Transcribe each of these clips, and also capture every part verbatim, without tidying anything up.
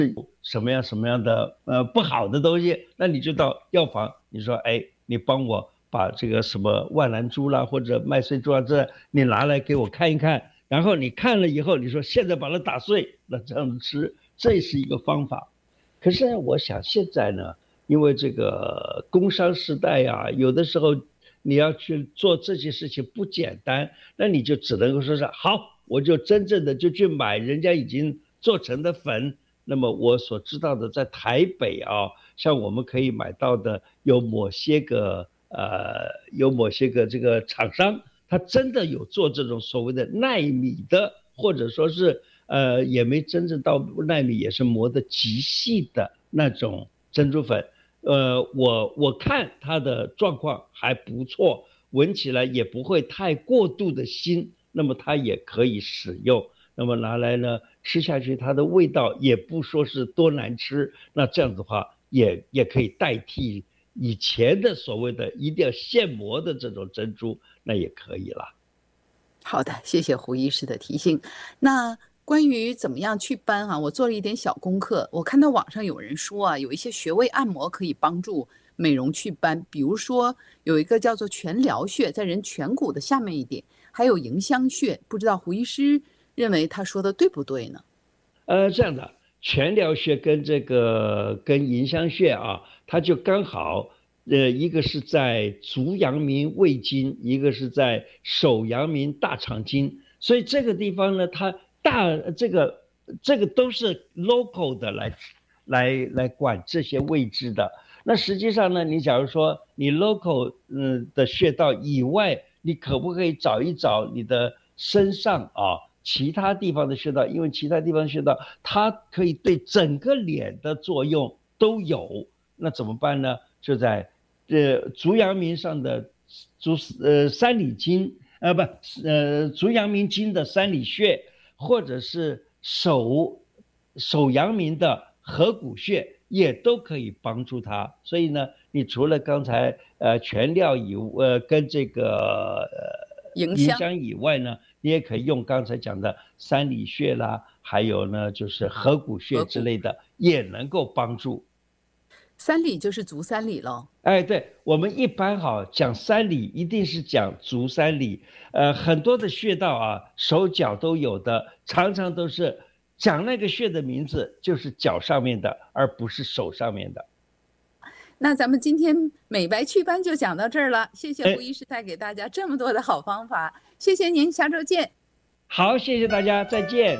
什么样什么样的呃不好的东西，那你就到药房，你说哎，你帮我把这个什么万兰珠啦或者麦穗珠啊，这你拿来给我看一看，然后你看了以后，你说现在把它打碎，那这样子吃，这是一个方法。可是呢，我想现在呢，因为这个工商时代呀，有的时候你要去做这些事情不简单，那你就只能够说是好，我就真正的就去买人家已经做成的粉。那么我所知道的，在台北啊，像我们可以买到的有某些个呃，有某些个这个厂商，他真的有做这种所谓的奈米的，或者说是呃也没真正到奈米，也是磨的极细的那种珍珠粉。呃，我我看它的状况还不错，闻起来也不会太过度的腥，那么它也可以使用。那么拿来呢吃下去，它的味道也不说是多难吃，那这样子的话也也可以代替以前的所谓的一定要现磨的这种珍珠，那也可以了。 好的，谢谢胡医师的提醒。那关于怎么样祛斑啊，我做了一点小功课。我看到网上有人说啊，有一些穴位按摩可以帮助美容祛斑，比如说有一个叫做全髎穴，在人颧骨的下面一点，还有迎香穴，不知道胡医师认为他说的对不对呢？ 呃，这样的全髎穴跟这个跟迎香穴啊，它就刚好，呃，一个是在足阳明胃经，一个是在手阳明大肠经，所以这个地方呢，它大这个这个都是 local 的来来来管这些位置的。那实际上呢，你假如说你 local 嗯的穴道以外，你可不可以找一找你的身上啊？其他地方的穴道，因为其他地方穴道它可以对整个脸的作用都有，那怎么办呢？就在呃足阳明上的足呃三里经，呃不呃足阳明经的三里穴，或者是手手阳明的合谷穴，也都可以帮助它。所以呢，你除了刚才呃全髎以呃跟这个呃迎香以外呢，你也可以用刚才讲的三里穴啦，还有呢就是合谷穴之类的，也能够帮助。 三里就是足三里咯。 哎，对，我们一般好讲三里，一定是讲足三里。呃，很多的穴道啊，手脚都有的，常常都是讲那个穴的名字，就是脚上面的，而不是手上面的。 那咱们今天美白祛斑就讲到这儿了，谢谢胡医师带给大家这么多的好方法，谢谢您，下周见。 好，谢谢大家，再见。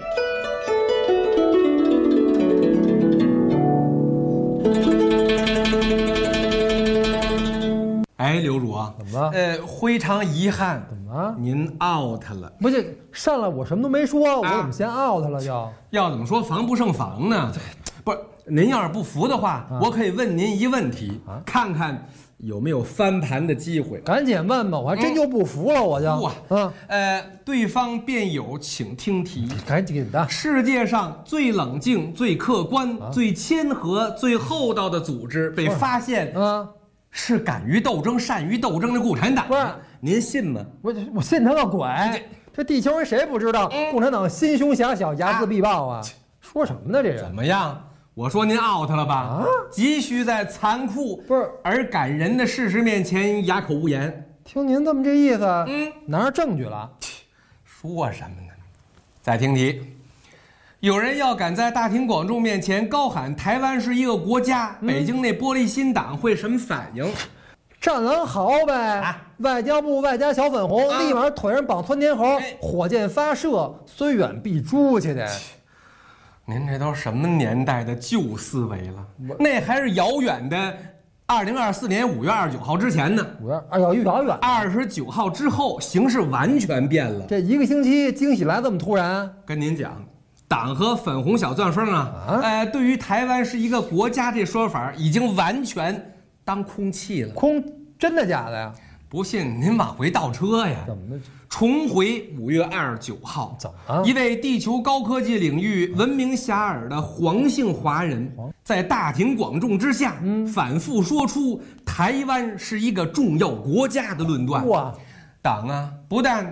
哎，刘主啊， 怎么了？ 呃，非常遗憾， 怎么了？ 您 out 了。 不是上来我什么都没说，我怎么先 out 了要？ 要怎么说防不胜防呢？不是，您要是不服的话，啊、我可以问您一问题，啊、看看有没有翻盘的机会。 赶紧问吧，我还真就不服了，我就。 哇、嗯，啊、呃，对方辩友请听题。 赶紧的。 世界上最冷静、最客观、啊、最谦和、最厚道的组织被发现啊。是敢于斗争、善于斗争的共产党， 不是您信吗？ 我我信他个鬼！这地球人谁不知道共产党心胸狭小、睚眦必报啊？说什么呢？这人怎么样？我说您 out 了吧？啊！急需在残酷不是而感人的事实面前哑口无言。 听您这么这意思，嗯，拿着证据了？ 说什么呢？再听题。有人要敢在大庭广众面前高喊台湾是一个国家，嗯、北京那玻璃心党会什么反应？ 战狼嚎呗！啊、外交部外加小粉红，啊、立马腿上绑窜天猴，哎、火箭发射，虽远必诛去的。 您这都什么年代的旧思维了？那还是遥远的二零二四年五月二十九号之前呢。 五月哎呦，遥远。 二十九号之后，形势完全变了。 这一个星期惊喜来这么突然？ 跟您讲。党和粉红小钻风啊，啊呃，对于台湾是一个国家这说法已经完全当空气了。 空？真的假的呀？ 不信您往回倒车呀。 怎么的？ 重回五月二十九号， 怎么？ 一位地球高科技领域闻名遐迩的黄姓华人，在大庭广众之下，嗯、反复说出台湾是一个重要国家的论断。 哇！ 党啊，不但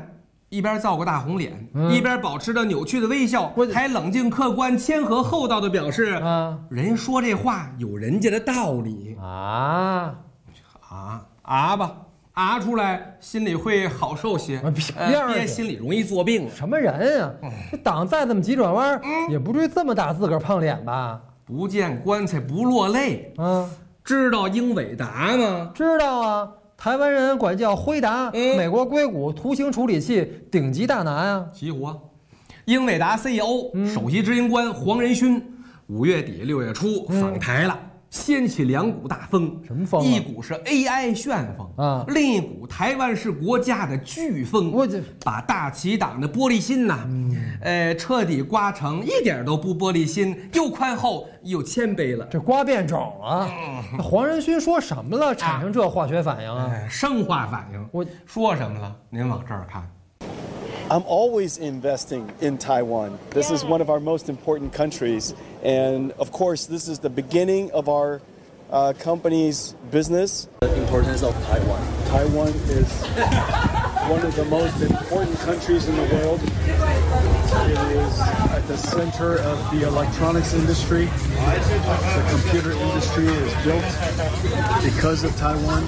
一边造个大红脸， 嗯、 一边保持着扭曲的微笑，还冷静客观、谦和厚道的表示：“啊，人说这话有人家的道理啊啊啊吧。”啊出来心里会好受些， 呃、 憋心里容易作病。 什么人啊？这党再这么急转弯，嗯、也不至于这么大自个儿胖脸吧？ 不见棺材不落泪。 嗯， 知道英伟达吗？ 知道啊，台湾人管叫辉达，嗯、美国硅谷图形处理器顶级大拿呀。 齐活，英伟达 C E O、嗯、首席执行官黄仁勋，五月底六月初访台了。嗯，掀起两股大风， 什么风、啊？ 一股是 A I 旋风啊，另一股台湾是国家的飓风。 我这把大齐党的玻璃心呐、啊，嗯、呃，彻底刮成一点都不玻璃心，又宽厚又谦卑了。 这刮变种了。嗯、黄仁勋说什么了？产生这化学反应啊？ 哎、生化反应。我说什么了？您往这儿看。 I'm always investing in Taiwan. This is one of our most important countries. And of course, this is the beginning of our uh, company's business. The importance of Taiwan. Taiwan is one of the most important countries in the world. It is at the center of the electronics industry. The computer industry is built because of Taiwan.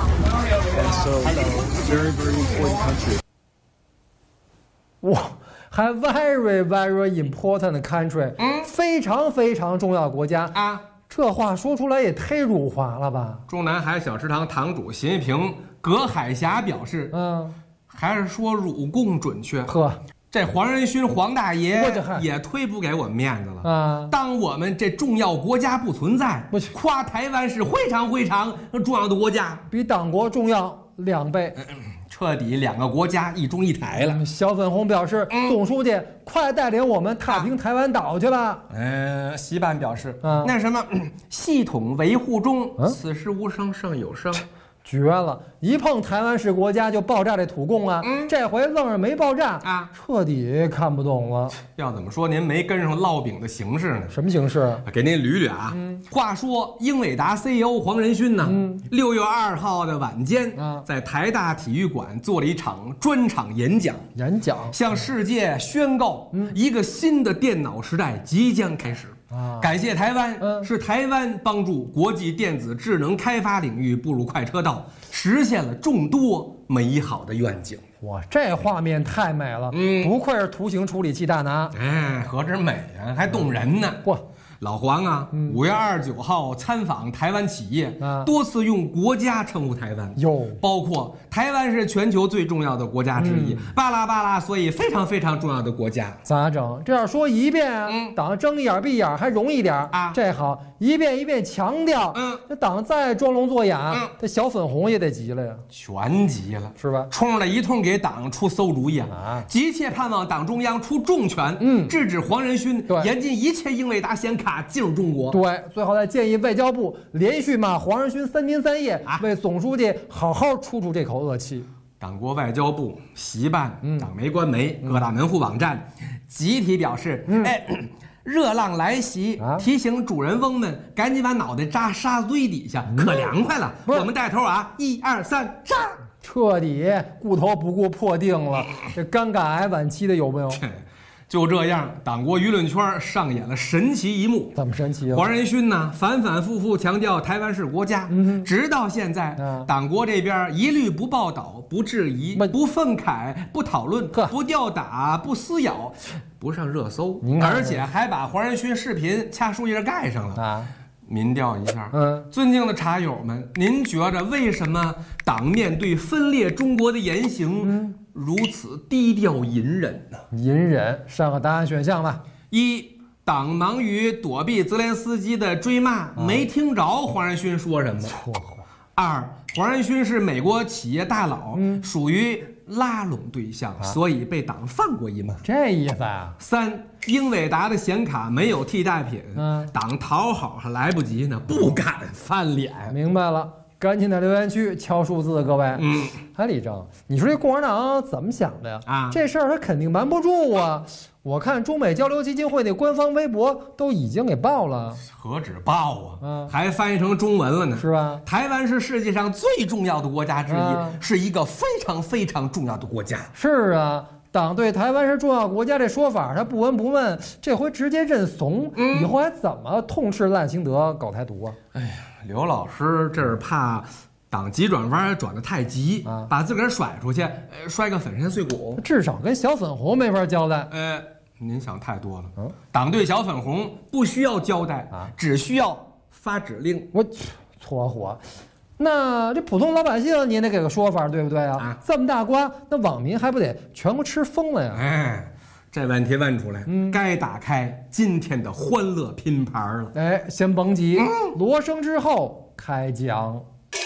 And so, very, very important country. 哇，还 very very important country，嗯，非常非常重要国家啊！这话说出来也忒辱华了吧？ 中南海小食堂堂主邢一平、葛海霞表示，嗯，还是说辱共准确。 呵， 这黄仁勋黄大爷也忒不给我们面子了啊！当我们这重要国家不存在，夸台湾是非常非常重要的国家， 比党国重要两倍。嗯彻底两个国家一中一台了。 小粉红表示，嗯、总书记快带领我们踏平台湾岛去吧。 嗯、呃，习办表示，啊、那什么，系统维护中，嗯、此时无声胜有声。 绝了！一碰台湾是国家就爆炸这土共啊！嗯、这回愣是没爆炸啊，彻底看不懂了。 要怎么说您没跟上烙饼的形式呢？ 什么形式？ 给您捋捋啊。嗯、话说英伟达 C E O 黄仁勋呢，六、嗯、月二号的晚间，啊、在台大体育馆做了一场专场演讲， 演讲向世界宣告，嗯、一个新的电脑时代即将开始。啊、感谢台湾，嗯、是台湾帮助国际电子智能开发领域步入快车道，实现了众多美好的愿景。 哇，这画面太美了，嗯，不愧是图形处理器大拿， 哎，何止美啊，还动人呢！嚯、嗯，老黄啊，五、嗯、月二十九号参访台湾企业，啊、多次用国家称呼台湾， 哟， 包括台湾是全球最重要的国家之一，嗯、巴拉巴拉，所以非常非常重要的国家。 咋整？这样说一遍啊，嗯、党睁一眼闭一眼还容易点啊。这好，一遍一遍强调，嗯，这党再装聋作哑，嗯、这小粉红也得急了呀， 全急了， 是吧？ 冲着一通给党出馊主意啊！急切盼望党中央出重拳，嗯，制止黄仁勋严禁一切英伟达显卡进入中国。 对，最后再建议外交部连续骂黄仁勋三天三夜，啊、为总书记好好出出这口恶气。 党国外交部、习办、嗯、党媒、官媒、各大门户网站集体表示，嗯、哎，热浪来袭，啊、提醒主人翁们赶紧把脑袋扎沙子堆底下，嗯、可凉快了。我们带头啊，一二三，扎！ 彻底顾头不顾破腚了。这肝肝癌晚期的有没有？ 就这样，党国舆论圈上演了神奇一幕。 怎么神奇啊？ 黄仁勋呢，反反复复强调台湾是国家，嗯、直到现在，啊、党国这边一律不报道、不质疑、不愤慨、不讨论、不吊打、不撕咬、不上热搜，而且还把黄仁勋视频掐树叶盖上了啊！民调一下，嗯，尊敬的茶友们，您觉着为什么党面对分裂中国的言行？嗯如此低调隐忍呢？ 隐忍，上个答案选项吧。 一，党忙于躲避泽连斯基的追骂，啊、没听着黄仁勋说什么。错。二，黄仁勋是美国企业大佬，嗯、属于拉拢对象，啊、所以被党放过一马。 这意思啊。 三，英伟达的显卡没有替代品，嗯、党讨好还来不及呢，不敢翻脸。 明白了。赶紧在留言区敲数字，各位。嗯，哎，李正，你说这共产党怎么想的呀？啊，这事儿他肯定瞒不住啊。 我看中美交流基金会那官方微博都已经给报了， 何止报啊， 嗯， 还翻译成中文了呢， 是吧？ 台湾是世界上最重要的国家之一， 啊、 是一个非常非常重要的国家。 是啊，党对台湾是重要国家这说法，他不闻不问，这回直接认怂，嗯、以后还怎么痛斥赖清德搞台独啊？ 哎呀，刘老师这是怕党急转弯转得太急，啊、把自个儿甩出去，呃，摔个粉身碎骨， 至少跟小粉红没法交代。 呃。您想太多了，嗯，党对小粉红不需要交代啊，只需要发指令。 我搓火，那这普通老百姓你也得给个说法，对不对啊？啊这么大瓜，那网民还不得全部吃疯了呀？ 哎，这问题问出来，嗯，该打开今天的欢乐拼盘了。 哎，先甭急，嗯、锣声之后开讲。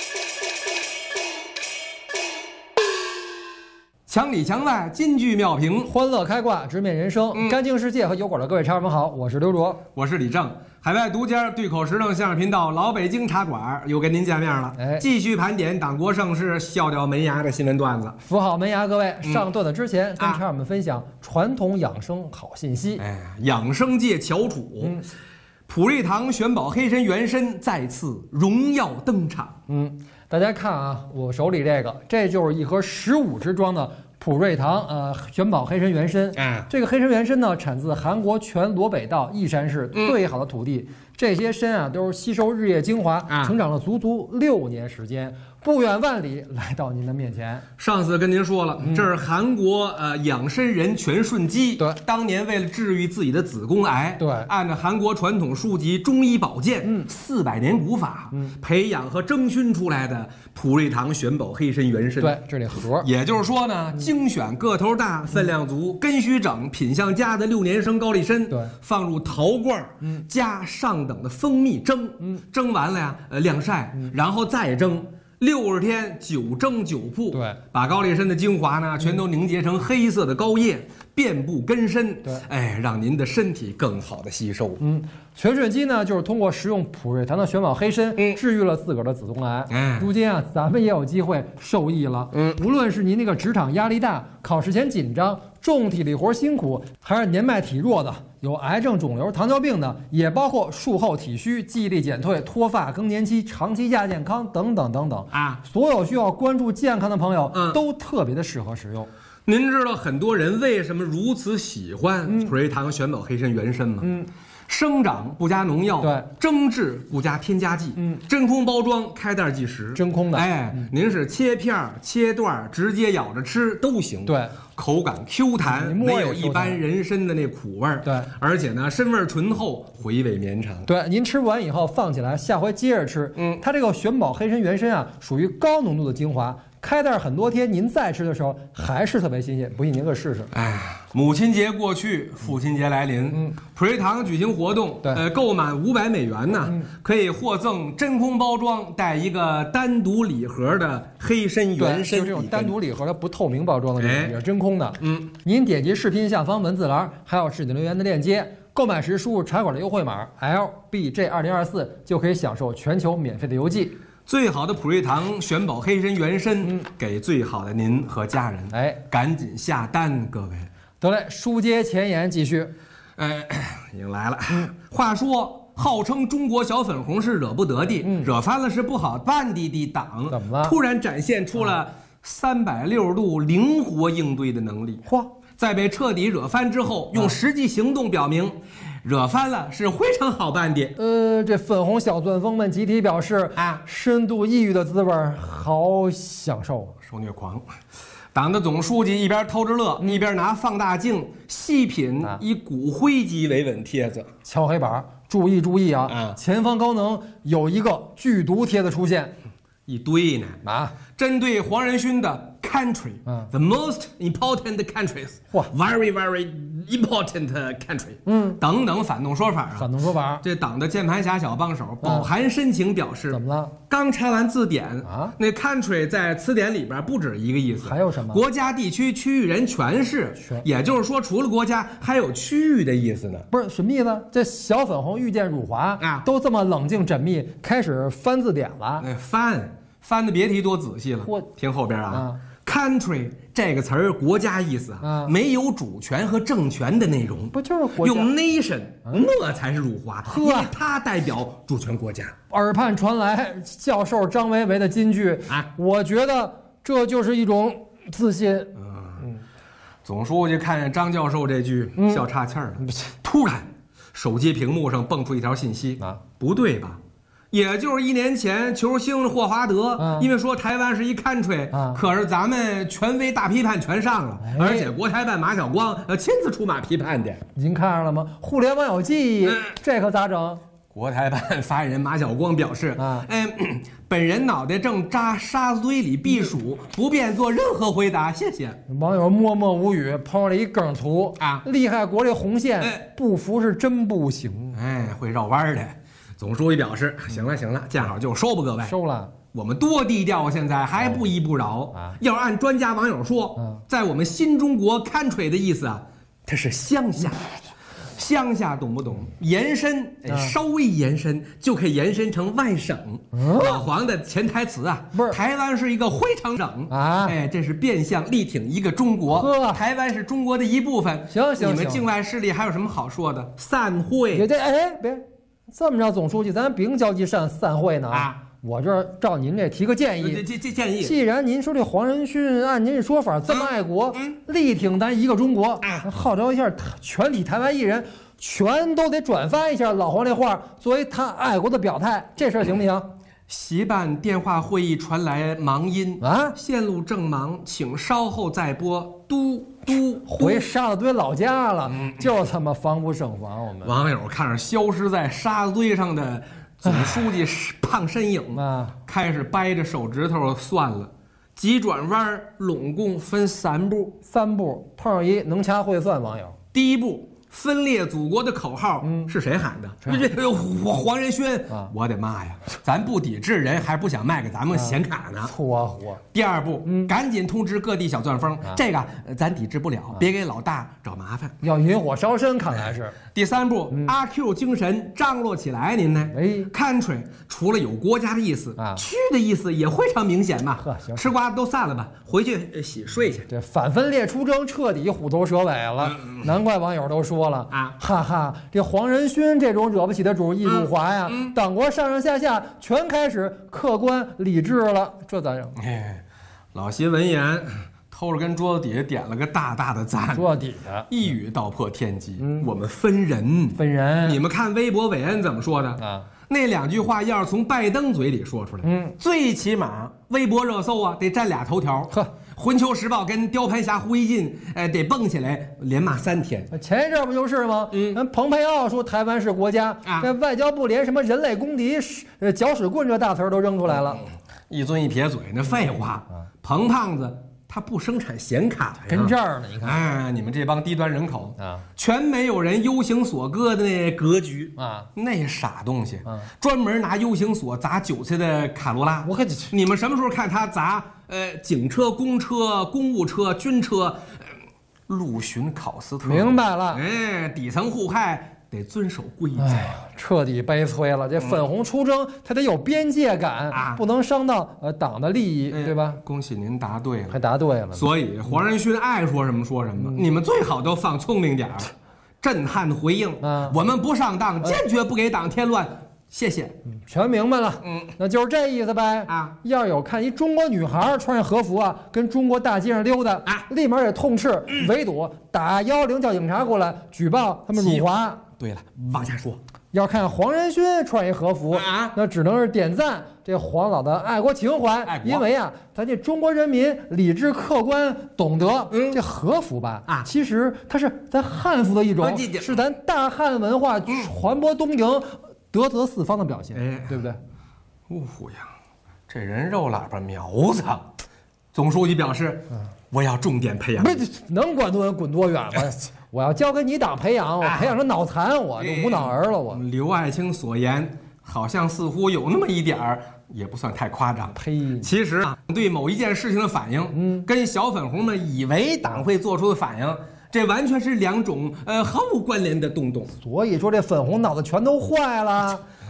墙里墙外，金句妙评， 欢乐开挂，直面人生，嗯、干净世界和油管的各位茶友们好，我是刘卓， 我是李正，海外独家对口实证相声频道老北京茶馆又跟您见面了，哎，继续盘点党国盛世笑掉门牙的新闻段子， 扶好门牙，各位，嗯、上段子之前跟茶友们分享传统养生好信息， 哎，养生界翘楚。嗯普瑞堂玄宝黑参原参再次荣耀登场。 嗯，大家看啊，我手里这个，这就是一盒十五支装的普瑞堂呃玄宝黑参原参。啊，这个黑参原参呢，产自韩国全罗北道义山市最好的土地。嗯、这些参啊，都是吸收日月精华，啊、成长了足足六年时间。不远万里来到您的面前。 上次跟您说了，嗯、这是韩国呃养生人全顺基， 对， 当年为了治愈自己的子宫癌， 对， 按照韩国传统书籍《中医保健》嗯四百年古法，嗯，培养和蒸熏出来的普瑞堂玄宝黑参原参。 对，这里盒。 也就是说呢，嗯、精选个头大、分量足、嗯、根须整、品相佳的六年生高丽参， 对， 放入陶罐，嗯，加上等的蜂蜜蒸，嗯，蒸完了呀，呃，晾晒，嗯、然后再蒸。六十天久蒸久铺， 对， 把高丽参的精华呢，全都凝结成黑色的膏液，遍布根身， 对， 哎，让您的身体更好的吸收。 嗯，全顺基呢，就是通过食用普瑞堂的玄宝黑参，嗯，治愈了自个儿的子宫癌。嗯，如今啊，咱们也有机会受益了。嗯，无论是您那个职场压力大、考试前紧张、重体力活辛苦，还是年迈体弱的。有癌症、肿瘤、糖尿病的，也包括术后体虚、记忆力减退、脱发、更年期、长期亚健康等等等等啊，所有需要关注健康的朋友，嗯，都特别的适合使用。 您知道很多人为什么如此喜欢普瑞堂玄宝黑参原参吗？嗯。生长不加农药， 对， 蒸制不加添加剂，嗯，真空包装，开袋即食， 真空的， 哎，嗯、您是切片、切段，直接咬着吃都行， 对， 口感 Q 弹，没有一般人参的那苦味儿， 对， 而且呢，参味醇厚，回味绵长， 对，您吃完以后放起来，下回接着吃，嗯，它这个玄宝黑参原参啊，属于高浓度的精华。开袋很多天，您再吃的时候还是特别新鲜，不信您可试试。 哎，母亲节过去，父亲节来临，嗯，普瑞堂举行活动， 对， 呃，购满五百美元呢，嗯、可以获赠真空包装带一个单独礼盒的黑参原参， 就这种单独礼盒，它不透明包装的，这种也是真空的。嗯，您点击视频下方文字栏，还有置顶留言的链接。购买时输入茶馆的优惠码 L B J 二零二四，就可以享受全球免费的邮寄。 最好的普瑞堂玄宝黑参原参，嗯、给最好的您和家人。 哎， 赶紧下单，各位。 得嘞，书接前言，继续。 哎，已经来了。嗯、话说，号称中国小粉红是惹不得的，嗯、惹翻了是不好办的的党， 怎么了？ 突然展现出了三百六十度灵活应对的能力。 嚯！ 在被彻底惹翻之后，用实际行动表明。惹翻了是非常好办的。 呃，这粉红小钻风们集体表示啊，深度抑郁的滋味好享受。 受虐狂，党的总书记一边偷着乐，嗯、一边拿放大镜细品以骨灰级维稳帖子。 敲黑板，注意注意啊！啊前方高能有一个剧毒帖子出现， 一堆呢啊！ 针对黄仁勋的 country， 嗯 the most important countries， 嚯 ，very very important country， 嗯， 等等反动说法啊， 反动说法。 这党的键盘侠小帮手饱含深情表示， 怎么了？ 刚查完字典啊，那 country 在词典里边不止一个意思， 还有什么？ 国家、地区、区域、人全是，也就是说，除了国家，还有区域的意思呢。 不是什么意思？这小粉红遇见辱华啊，都这么冷静缜密，开始翻字典了。 哎，翻。翻的别提多仔细了，听后边啊，啊 country 这个词儿国家意思啊，没有主权和政权的内容， 不就是国家？ 用 nation 那才是辱华，因为它代表主权国家。 耳畔传来教授张维维的金句啊，我觉得这就是一种自信。 嗯，总书记看见张教授这句，笑岔气儿了。突然，手机屏幕上蹦出一条信息啊，不对吧？也就是一年前，球星霍华德、嗯、因为说台湾是一 country、嗯、可是咱们权威大批判全上了、哎、而且国台办马晓光要亲自出马批判的。 您看上了吗？互联网有记忆、嗯、这可咋整？ 国台办发言人马晓光表示、啊哎、本人脑袋正扎沙子堆里避暑、嗯、不便做任何回答，谢谢。 网友默默无语，碰上了一梗图啊，厉害国这红线、哎、不服是真不行， 哎，会绕弯的。总书记表示：“行了行了，见好就收吧，各位。 收了， 我们多低调，现在还不依不饶。啊、要按专家网友说，啊、在我们新中国 country 的意思啊，它是乡下，乡下懂不懂？延伸，啊、稍微延伸就可以延伸成外省。嗯、老黄的潜台词啊，不是台湾是一个徽常省啊，哎，这是变相力挺一个中国。呵，台湾是中国的一部分。 行行， 你们境外势力还有什么好说的？散会。 别这哎别。”这么着，总书记，咱兵交际散散会呢啊！我这儿照您这提个建议， 这这这建议， 既然您说这黄仁勋按您这说法这么爱国，嗯嗯、力挺咱一个中国，啊、号召一下全体台湾艺人，全都得转发一下老黄这话，作为他爱国的表态，这事儿行不行？ 席办电话会议传来忙音啊，线路正忙，请稍后再拨。嘟嘟， 回沙子堆老家了，嗯、就这么防不胜防。我们网友看着消失在沙子堆上的总书记胖身影啊，开始掰着手指头算了，急转弯拢共分三步， 三步碰上一能掐会算网友。 第一步。分裂祖国的口号、嗯、是谁喊的？这这黄仁勋、啊！我的妈呀！咱不抵制人，还不想卖给咱们显卡呢？ 搓火！ 第二步，嗯、赶紧通知各地小钻风，啊、这个咱抵制不了，啊、别给老大找麻烦。 要引火烧身，看来是。 第三步，嗯、阿 Q 精神张罗起来，您呢？哎 ，country 除了有国家的意思，啊，区的意思也非常明显嘛。呵，行，吃瓜都散了吧，回去洗睡去。 这反分裂出征彻底虎头蛇尾了，嗯、难怪网友都说。说了啊，哈哈！这黄仁勋这种惹不起的主一辱华呀，嗯嗯、党国上上下下全开始客观理智了，这咋整？ 哎，老习闻言，偷着跟桌子底下点了个大大的赞， 桌子底下一语道破天机。嗯、我们分人， 分人。 你们看微博韦恩怎么说的啊？那两句话要是从拜登嘴里说出来，嗯，最起码微博热搜啊得占俩头条。呵。环球时报跟雕盘侠胡锡进，哎，得蹦起来连骂三天。 前一阵不就是吗？嗯，蓬佩奥说台湾是国家，啊、这外交部连什么人类公敌、呃搅屎棍这大词儿都扔出来了。 嗯、一尊一撇嘴，那废话。嗯、彭胖子他不生产显卡呀， 跟这儿呢，你看， 哎，你们这帮低端人口啊，全没有人 U 型锁割的那格局啊，那傻东西，啊、专门拿 U 型锁砸韭菜的卡罗拉。 我可你们什么时候看他砸？呃，警车、公车、公务车、军车，呃、陆巡考斯特。 明白了， 哎，底层互害得遵守规则。 哎，彻底悲催了。这粉红出征，它得有边界感，啊、不能伤到呃党的利益，哎、对吧？ 恭喜您答对了， 还答对了。 所以黄仁勋爱说什么说什么，嗯、你们最好都放聪明点儿，震撼回应。啊、我们不上当，坚决不给党添乱。谢谢， 全明白了，嗯，那就是这意思呗。啊，要有看一中国女孩穿上和服啊，跟中国大街上溜达啊，立马也痛斥、嗯、围堵，打幺幺零叫警察过来举报他们辱华。 对了，往下说， 要看黄仁勋穿一和服啊，那只能是点赞这黄老的爱国情怀，因为啊，咱这中国人民理智、客观、懂得，嗯、这和服吧啊，其实它是咱汉服的一种，啊、是咱大汉文化传播东瀛。德泽四方的表现，哎，对不对？ 呜呼呀，这人肉喇叭苗子。总书记表示，嗯、我要重点培养。 不是能滚多远滚多远吗？我要交给你党培养，我培养成脑残，我就无脑儿了。我刘爱卿所言，好像似乎有那么一点儿，也不算太夸张。 呸！ 其实啊，对某一件事情的反应，嗯，跟小粉红们以为党会做出的反应。这完全是两种呃毫无关联的动动， 所以说这粉红脑子全都坏了。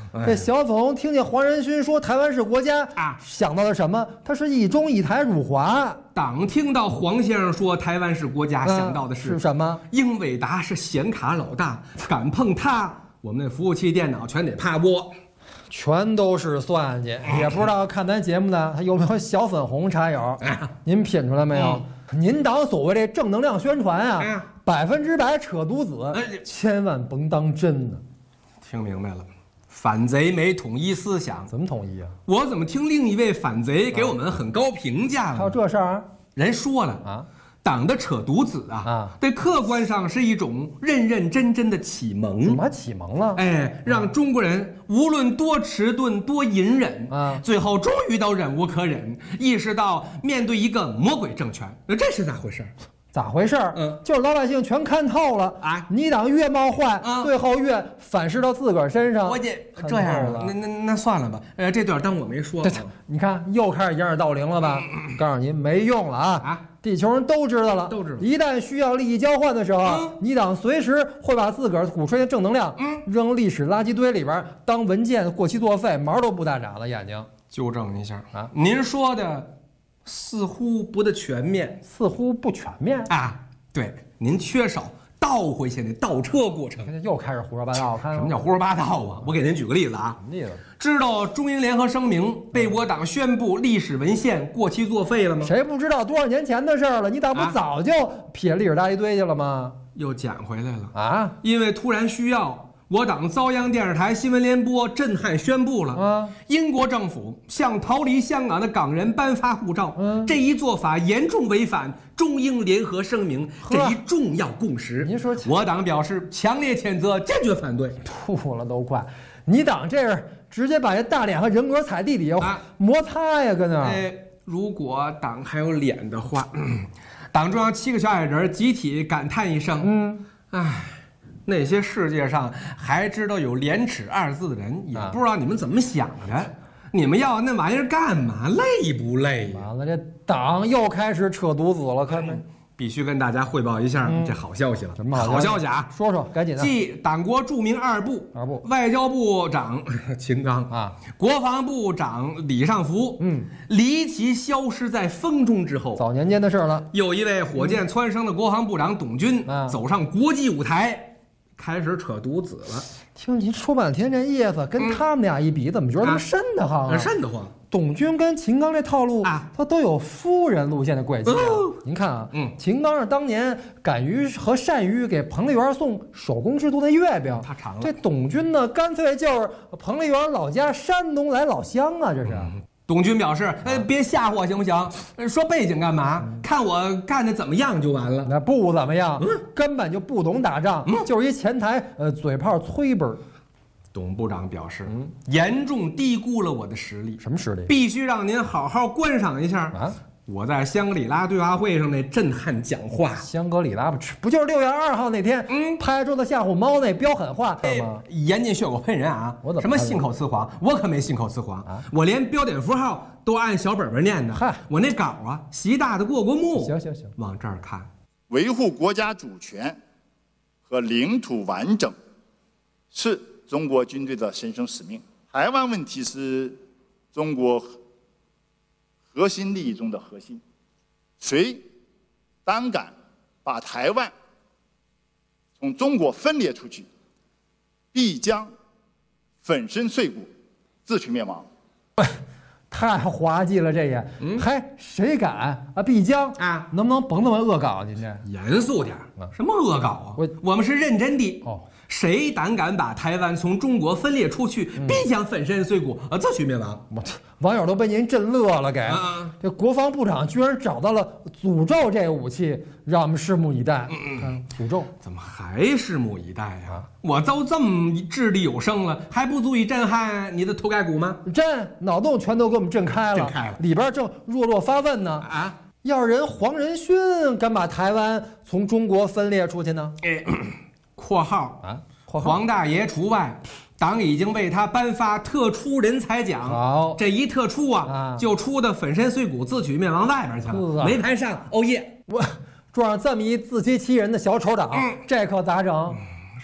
这小粉红听见黄仁勋说台湾是国家啊，想到了什么？他是一中一台辱华。 党听到黄先生说台湾是国家，嗯、想到的是是什么？ 英伟达是显卡老大，敢碰它，我们那服务器电脑全得趴窝。 全都是算计，也不知道看咱节目的他有没有小粉红茶友，啊、您品出来没有？嗯、您党所谓这正能量宣传啊，啊百分之百扯犊子，哎、千万甭当真呢。 听明白了，反贼没统一思想， 怎么统一啊？ 我怎么听另一位反贼给我们很高评价了？ 还有这事儿、啊？ 人说了啊。党的扯犊子啊，啊，对客观上是一种认认真真的启蒙。 怎么启蒙了？ 哎，让中国人无论多迟钝、多隐忍啊，最后终于都忍无可忍，意识到面对一个魔鬼政权，那这是咋回事？ 咋回事？嗯，就是老百姓全看透了啊！你党越冒坏，啊、最后越反噬到自个儿身上。 我这这样了，那那那算了吧。呃，这段当我没说。 你看，又开始掩耳盗铃了吧？嗯、告诉您，没用了啊！啊！地球人都知道了， 都知道。 一旦需要利益交换的时候，嗯、你党随时会把自个儿鼓吹的正能量，嗯、扔历史垃圾堆里边当文件过期作废，毛都不带长了眼睛。 纠正一下啊，您说的似乎不得全面， 似乎不全面啊。对，您缺少倒回去那倒车过程。 又开始胡说八道，看什么叫胡说八道啊？我给您举个例子啊。 什么例子？ 知道中英联合声明被我党宣布历史文献过期作废了吗？ 谁不知道多少年前的事儿了？你党不早就撇历史垃圾堆去了吗？ 又捡回来了啊！ 因为突然需要，我党遭央电视台新闻联播震撼宣布了啊！英国政府向逃离香港的港人颁发护照，嗯，这一做法严重违反中英联合声明这一重要共识。 您说， 我党表示强烈谴责，坚决反对。 吐了都快！你党这是直接把这大脸和人格踩地底下、啊、摩擦呀，跟那儿。 哎，如果党还有脸的话，嗯、党中央七个小矮人集体感叹一声：“嗯，唉。”那些世界上还知道有廉耻二字的人，也不知道你们怎么想的。啊、你们要那玩意儿干嘛？累不累？ 完了，这党又开始扯犊子了，看没？ 必须跟大家汇报一下、嗯、这好消息了。 什么好消息啊？ 说说，赶紧的。 继党国著名二部， 二部外交部长秦刚啊，国防部长李尚福，嗯，离奇消失在风中之后， 早年间的事了。 有一位火箭蹿升的国防部长董军、嗯、走上国际舞台。开始扯犊子了， 听您说半天这意思，跟他们俩一比，嗯、怎么觉得他们瘆得慌啊？ 瘆得慌。 董军跟秦刚这套路啊，他都有夫人路线的轨迹、啊哦。您看啊，嗯，秦刚是当年敢于和善于给彭丽媛送手工制作的月饼， 他尝了。 这董军呢，干脆就是彭丽媛老家山东来老乡啊，这是。嗯董军表示：“哎，别吓唬行不行？说背景干嘛？嗯、看我干的怎么样就完了。 那不怎么样，嗯、根本就不懂打仗，嗯、就是一前台呃嘴炮催本。” 董部长表示：“嗯，严重低估了我的实力。 什么实力？ 必须让您好好观赏一下啊！我在香格里拉对话会上那震撼讲话。 香格里拉不不就是六月二号那天，嗯，拍桌子吓唬猫那飙狠话吗？ 严禁血口喷人啊！我怎么什么信口雌黄？我可没信口雌黄啊！我连标点符号都按小本本念的。嗨，我那稿啊，习大的过过目。 行行行， 往这儿看， 维护国家主权和领土完整是中国军队的神圣使命。台湾问题是中国核心利益中的核心，谁胆敢把台湾从中国分裂出去，必将粉身碎骨，自取灭亡。 太滑稽了，这也，嗯，还谁敢啊？必将啊，能不能甭那么恶搞？您这严肃点啊！什么恶搞啊？我我们是认真的哦。谁胆敢把台湾从中国分裂出去，嗯、必将粉身碎骨，啊，自取灭亡！ 我网友都被您震乐了，给、啊、这国防部长居然找到了诅咒这个武器，让我们拭目以待。嗯嗯，诅咒怎么还拭目以待呀、啊？我都这么掷地有声了，还不足以震撼你的头盖骨吗？ 震，脑洞全都给我们震开了， 震开了， 里边正弱弱发问呢。啊，要人黄仁勋敢把台湾从中国分裂出去呢？ 哎。括号啊，黄大爷除外，党已经为他颁发特殊人才奖。 好， 这一特殊啊，啊就出的粉身碎骨、自取灭亡外边去了，没排上。哦耶！ 我撞上这么一自欺欺人的小丑党，嗯、这可咋整？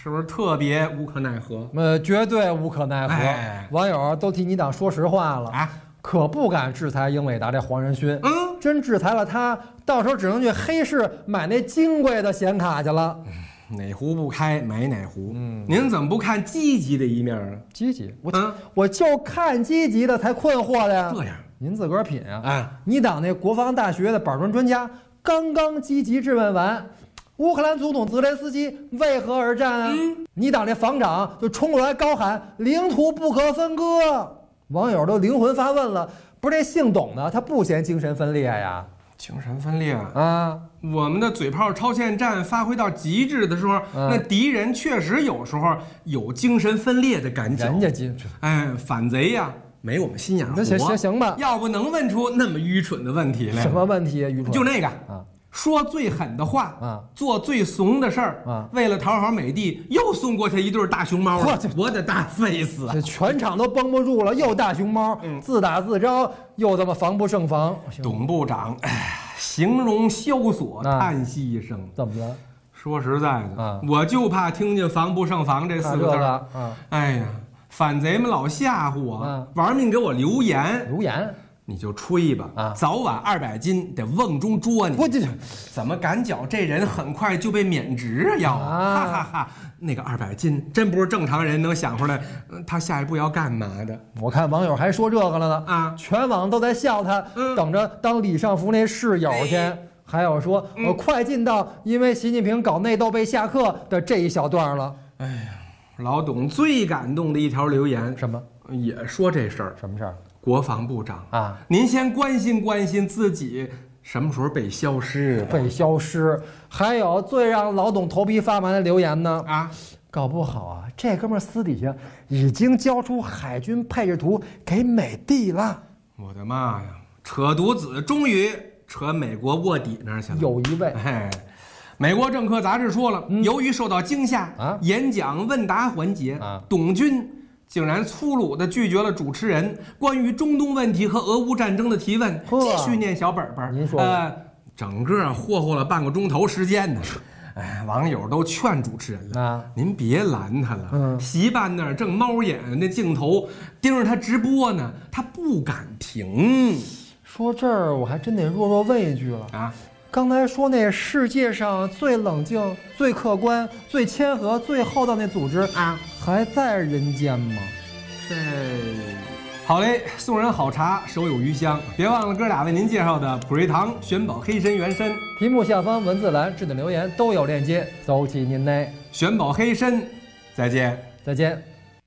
是不是特别无可奈何？ 呃，绝对无可奈何。 哎、 网友都替你党说实话了啊，可不敢制裁英伟达这黄仁勋。嗯，真制裁了他，到时候只能去黑市买那金贵的显卡去了。 哪壶不开买哪壶。嗯，您怎么不看积极的一面啊？ 积极，我、嗯、我就看积极的才困惑的呀。 这样， 您自个儿品啊！啊，你党那国防大学的板砖专家刚刚积极质问完，乌克兰总统泽连斯基为何而战啊？嗯、你党那防长就冲过来高喊领土不可分割，网友都灵魂发问了：不是这姓董的他不嫌精神分裂呀？ 精神分裂啊！我们的嘴炮超限战发挥到极致的时候，嗯、那敌人确实有时候有精神分裂的感觉。 人家精神， 哎，反贼呀，没我们心眼活。 那行行行吧， 要不能问出那么愚蠢的问题来。 什么问题啊？愚蠢？ 就那个啊，说最狠的话啊，做最怂的事儿啊，为了讨好美帝，又送过去一对大熊猫。我的大 face， 这全场都绷不住了，又大熊猫，嗯、自打自招，又这么防不胜防。 董部长，哎，形容萧索，叹息一声。 怎么了？ 说实在的，啊、我就怕听见防不胜防这四个字。啊，哎呀，反贼们老吓唬我，啊、玩命给我留言， 留言。 你就吹吧，啊，早晚二百斤得瓮中捉你。 我这怎么赶脚？这人很快就被免职啊！要啊，哈哈哈！那个二百斤真不是正常人能想出来，他下一步要干嘛的？ 我看网友还说这个了呢啊！全网都在笑他，嗯、等着当李尚福那室友去。哎、还有说，嗯、我快进到因为习近平搞内斗被下课的这一小段了。 哎呀，老董最感动的一条留言， 什么？ 也说这事儿。 什么事儿？ 国防部长啊， 您先关心关心自己什么时候被消失？ 被消失。还有最让老董头皮发麻的留言呢啊，搞不好啊，这哥们儿私底下已经交出海军配置图给美帝了。 我的妈呀，扯犊子终于扯美国卧底那儿去了。 有一位， 哎，美国政客杂志说了，嗯、由于受到惊吓啊，演讲问答环节啊，董军竟然粗鲁地拒绝了主持人关于中东问题和俄乌战争的提问，继续念小本本。 您说， 呃，整个霍霍了半个钟头时间呢。哎，网友都劝主持人了，啊、您别拦他了。嗯，席办那儿正猫眼那镜头盯着他直播呢，他不敢停。 说这儿我还真得弱弱问一句了啊。刚才说那世界上最冷静、最客观、最谦和、最厚道那组织啊，还在人间吗？ 这好嘞，送人好茶，手有余香。别忘了哥俩为您介绍的普瑞堂玄宝黑参原参， 屏幕下方文字栏置顶留言都有链接，走起您嘞！ 玄宝黑参，再见， 再见。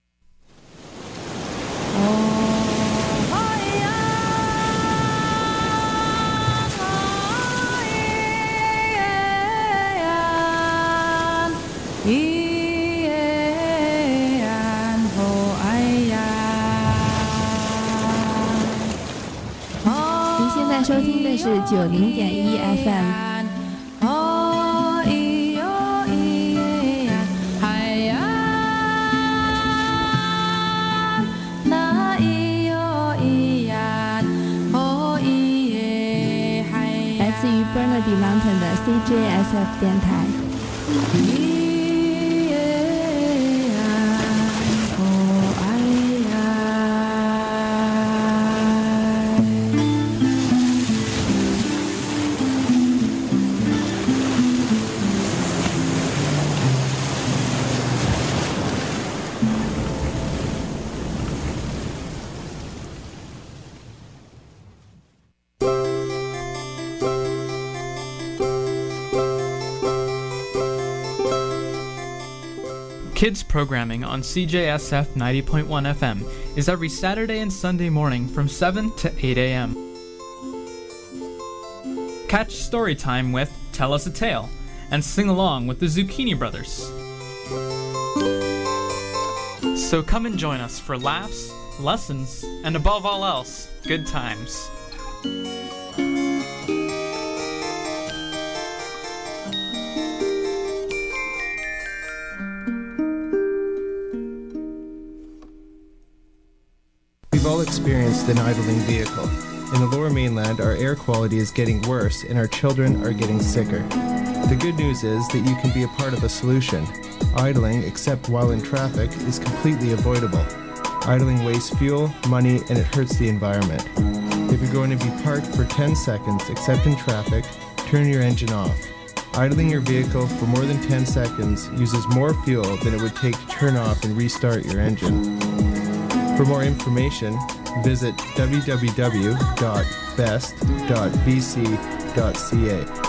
您现在收听的是九零点一 F M。来自于 Burnaby Mountain 的 C J S F 电台。 Kids programming on C J S F ninety point one F M is every Saturday and Sunday morning from seven to eight a m Catch story time with Tell Us a Tale and sing along with the Zucchini Brothers. So come and join us for laughs, lessons, and above all else, good times. We've all experienced an idling vehicle. In the lower mainland, our air quality is getting worse and our children are getting sicker. The good news is that you can be a part of a solution. Idling, except while in traffic, is completely avoidable. Idling wastes fuel, money, and it hurts the environment. If you're going to be parked for ten seconds, except in traffic, turn your engine off. Idling your vehicle for more than ten seconds uses more fuel than it would take to turn off and restart your engine. For more information, visit w w w dot best dot b c dot c a.